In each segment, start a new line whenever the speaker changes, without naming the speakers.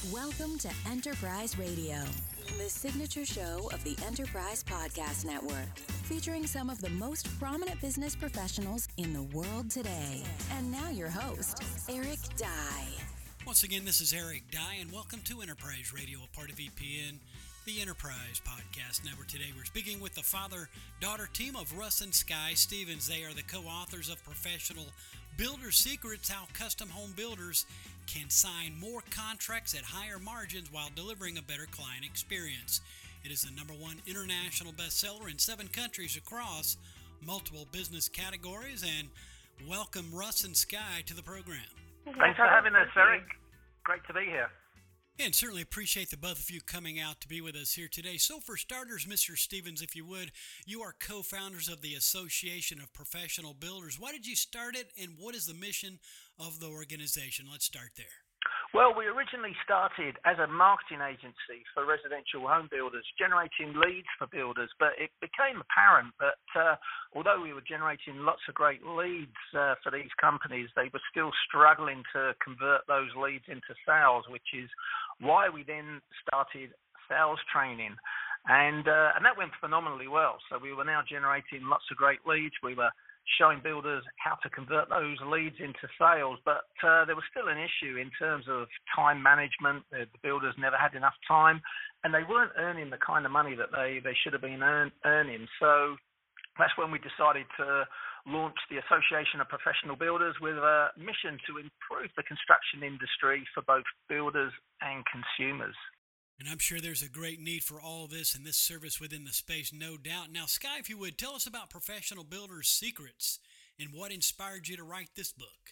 Welcome to Enterprise Radio, the signature show of the Enterprise Podcast Network, featuring some of the most prominent business professionals in the world today. And now your host, Eric Dye.
Once again, this is Eric Dye, and welcome to Enterprise Radio, a part of EPN, the Enterprise Podcast Network. Today we're speaking with the father-daughter team of Russ and Sky Stevens. They are the co-authors of Professional Builder Secrets, How Custom Home Builders Can Sign More Contracts at Higher Margins While Delivering a Better Client Experience. It is the #1 international bestseller in 7 countries across multiple business categories. And welcome Russ and Sky to the program.
Thanks for having us, Eric. Great to be here.
And certainly appreciate the both of you coming out to be with us here today. So for starters, Mr. Stevens, if you would, you are co-founders of the Association of Professional Builders. Why did you start it, and what is the mission of the organization? Let's start there.
Well, we originally started as a marketing agency for residential home builders, generating leads for builders, but it became apparent that although we were generating lots of great leads for these companies, they were still struggling to convert those leads into sales, which is why we then started sales training. And that went phenomenally well. So we were now generating lots of great leads. We were showing builders how to convert those leads into sales, but there was still an issue in terms of time management. The builders never had enough time, and they weren't earning the kind of money that they should have been earning. So that's when we decided to launch the Association of Professional Builders with a mission to improve the construction industry for both builders and consumers.
And I'm sure there's a great need for all this and this service within the space, no doubt. Now, Sky, if you would, tell us about Professional Builders Secrets and what inspired you to write this book.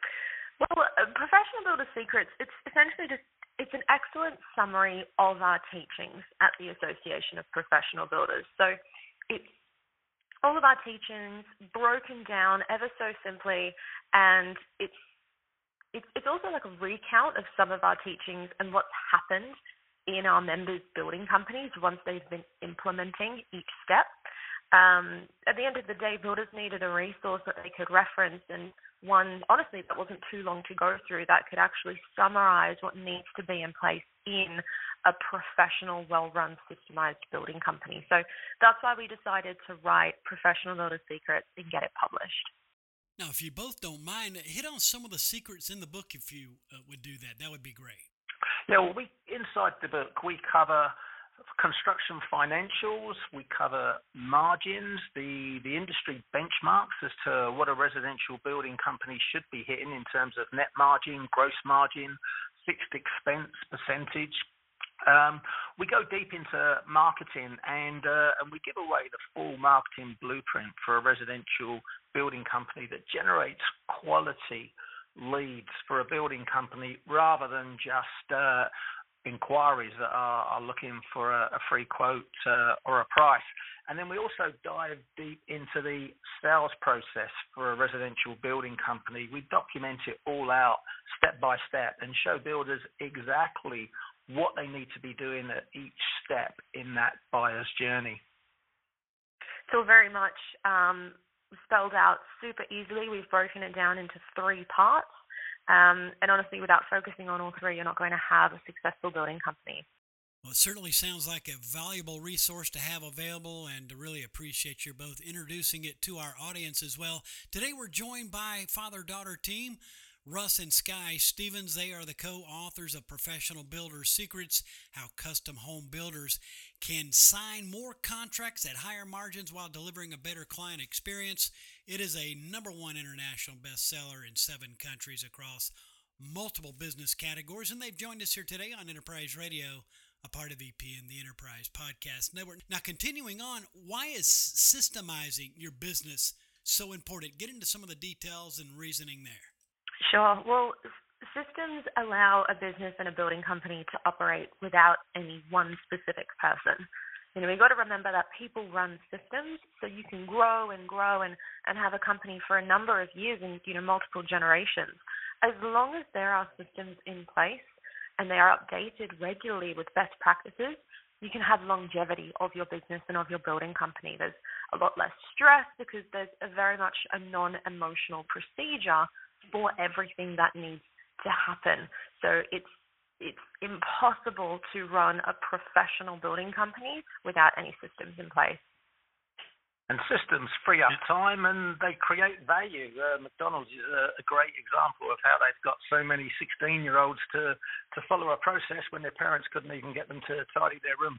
Well, Professional Builder Secrets, it's essentially it's an excellent summary of our teachings at the Association of Professional Builders. So it's all of our teachings broken down ever so simply, and it's also like a recount of some of our teachings and what's happened in our members' building companies once they've been implementing each step. At the end of the day, builders needed a resource that they could reference, and one, honestly, that wasn't too long to go through, that could actually summarize what needs to be in place in a professional, well-run, systemized building company. So that's why we decided to write Professional Builder Secrets and get it published.
Now, if you both don't mind, hit on some of the secrets in the book if you would do that. That would be great.
Yeah, well, inside the book, we cover construction financials, we cover margins, the industry benchmarks as to what a residential building company should be hitting in terms of net margin, gross margin, fixed expense percentage. We go deep into marketing, and we give away the full marketing blueprint for a residential building company that generates quality leads for a building company rather than just inquiries that are looking for a free quote or a price. And then we also dive deep into the sales process for a residential building company. We document it all out step by step and show builders exactly what they need to be doing at each step in that buyer's journey.
So very much spelled out super easily. We've broken it down into 3 parts. And honestly, without focusing on all 3, you're not going to have a successful building company.
Well, it certainly sounds like a valuable resource to have available, and to really appreciate you both introducing it to our audience as well. Today we're joined by father-daughter team, Russ and Sky Stevens. They are the co-authors of Professional Builder Secrets, How Custom Home Builders Can Sign More Contracts at Higher Margins While Delivering a Better Client Experience. It is a #1 international bestseller in 7 countries across multiple business categories, and they've joined us here today on Enterprise Radio, a part of EPN, the Enterprise Podcast Network. Now, continuing on, why is systemizing your business so important? Get into some of the details and reasoning there.
Sure. Well, systems allow a business and a building company to operate without any one specific person. You know, we've got to remember that people run systems, so you can grow and grow and have a company for a number of years and, multiple generations. As long as there are systems in place and they are updated regularly with best practices, you can have longevity of your business and of your building company. There's a lot less stress because there's very much a non-emotional procedure for everything that needs to happen. So it's it's impossible to run a professional building company without any systems in place.
And systems free up time and they create value. McDonald's is a great example of how they've got so many 16-year-olds to follow a process when their parents couldn't even get them to tidy their room.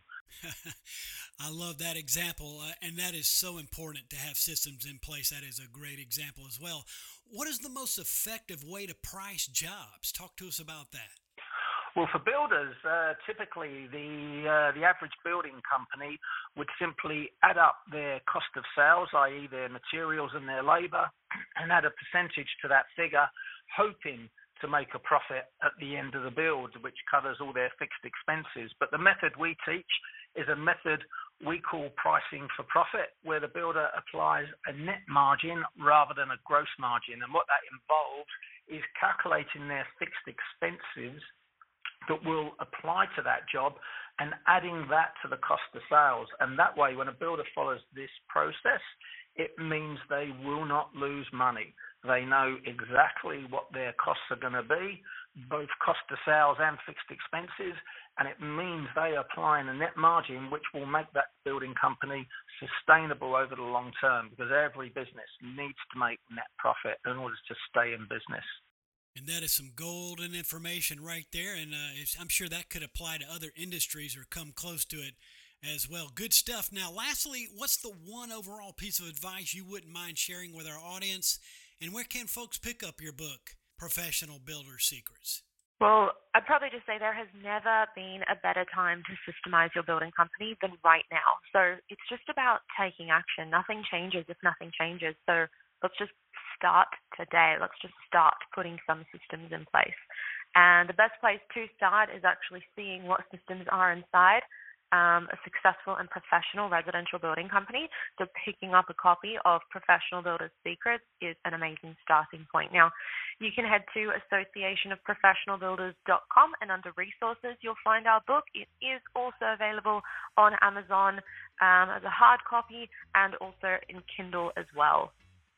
I love that example, and that is so important to have systems in place. That is a great example as well. What is the most effective way to price jobs? Talk to us about that.
Well, for builders, typically the average building company would simply add up their cost of sales, i.e. their materials and their labor, and add a percentage to that figure, hoping to make a profit at the end of the build, which covers all their fixed expenses. But the method we teach is a method we call pricing for profit, where the builder applies a net margin rather than a gross margin. And what that involves is calculating their fixed expenses that will apply to that job and adding that to the cost of sales. And that way, when a builder follows this process, it means they will not lose money. They know exactly what their costs are going to be, both cost of sales and fixed expenses, and it means they are applying a net margin which will make that building company sustainable over the long term, because every business needs to make net profit in order to stay in business.
And that is some golden information right there, and I'm sure that could apply to other industries or come close to it as well. Good stuff. Now, lastly, what's the one overall piece of advice you wouldn't mind sharing with our audience, and where can folks pick up your book, Professional Builder Secrets?
Well, I'd probably just say there has never been a better time to systemize your building company than right now. So it's just about taking action. Nothing changes if nothing changes. So let's just start today. Let's just start putting some systems in place. And the best place to start is actually seeing what systems are inside a successful and professional residential building company. So picking up a copy of Professional Builder Secrets is an amazing starting point. Now, you can head to associationofprofessionalbuilders.com, and under resources, you'll find our book. It is also available on Amazon as a hard copy and also in Kindle as well.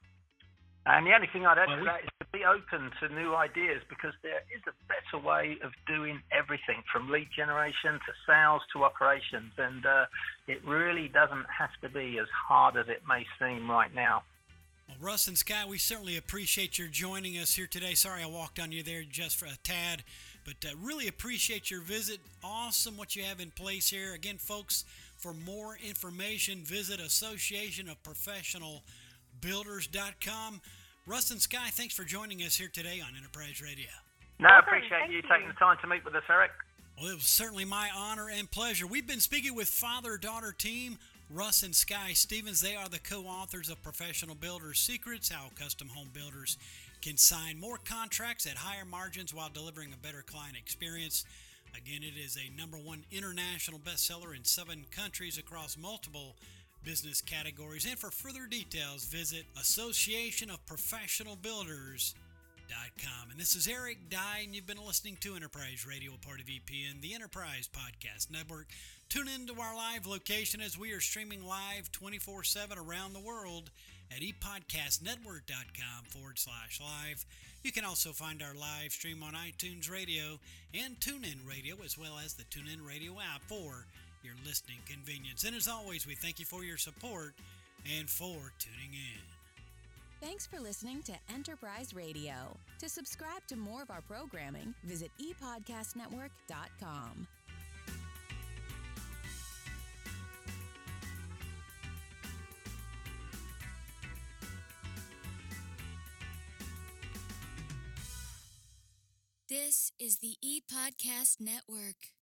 And the only thing I'd add to that is to be open to new ideas, because there is a better way of doing everything from lead generation to sales to operations. And it really doesn't have to be as hard as it may seem right now.
Well, Russ and Sky, we certainly appreciate your joining us here today. Sorry I walked on you there just for a tad, but really appreciate your visit. Awesome what you have in place here. Again, folks, for more information, visit associationofprofessionalbuilders.com. Russ and Sky, thanks for joining us here today on Enterprise Radio.
No, I appreciate you taking the time to meet with us, Eric.
Well, it was certainly my honor and pleasure. We've been speaking with father-daughter team Russ and Sky Stevens. They are the co-authors of Professional Builder Secrets, how custom home builders can sign more contracts at higher margins while delivering a better client experience. Again, it is a #1 international bestseller in 7 countries across multiple business categories. And for further details, visit associationofprofessionalbuilders.com. And this is Eric Dye, and you've been listening to Enterprise Radio, a part of EPN, the Enterprise Podcast Network. Tune in to our live location as we are streaming live 24/7 around the world at epodcastnetwork.com/live. You can also find our live stream on iTunes Radio and TuneIn Radio, as well as the TuneIn Radio app for your listening convenience. And as always, we thank you for your support and for tuning in.
Thanks for listening to Enterprise Radio. To subscribe to more of our programming, visit epodcastnetwork.com. This is the ePodcast Network.